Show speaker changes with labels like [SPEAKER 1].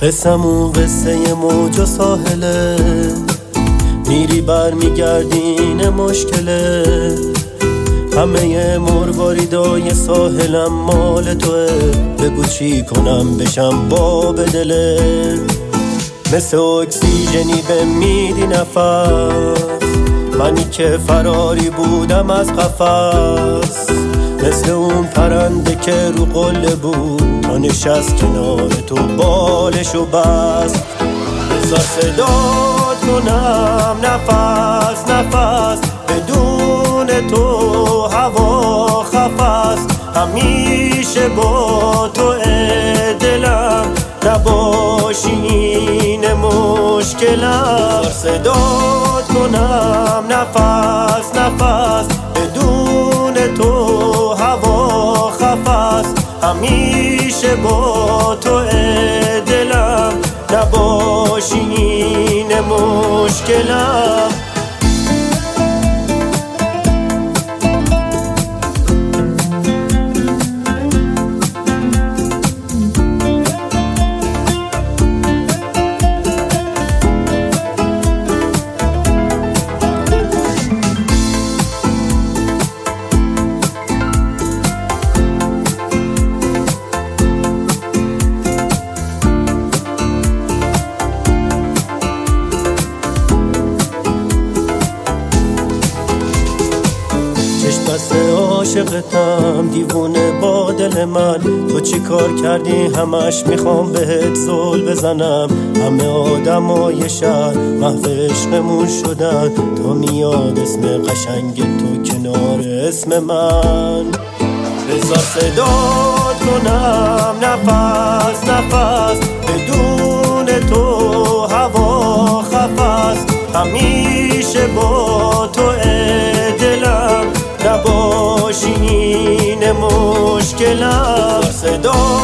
[SPEAKER 1] قصمون قصه موج و ساحله، میری بر میگردین مشکله. همه مرواریدای ساحلم مال توه، بگو چی کنم بشم باب دله. مثل اکسیژنی به میدی نفس، منی که فراری بودم از قفس. مثل اون پرنده که رو قله بود، تا نشست کنار تو بالشو بست. بذار صدات کنم نفس نفس، بدون تو هوا خفست. همیشه با تو دلم، نباشی این مشکلم. بذار صدات کنم نفس نفس، بدون تو هوا خفست. همیشه با تو دلم، نباشی این مشکلم. بس عاشقتم، دیوونه با دل من. تو چی کار کردی همش میخوام بهت زل بزنم. همه آدمای شهر محو عشقمون شدن، تا میاد اسم قشنگ تو کنار اسم من. بذار صدات کنم نفس نفس، بدون تو هوا خفست. همیشه با تو دلم، نباشی این مشکلم. صدا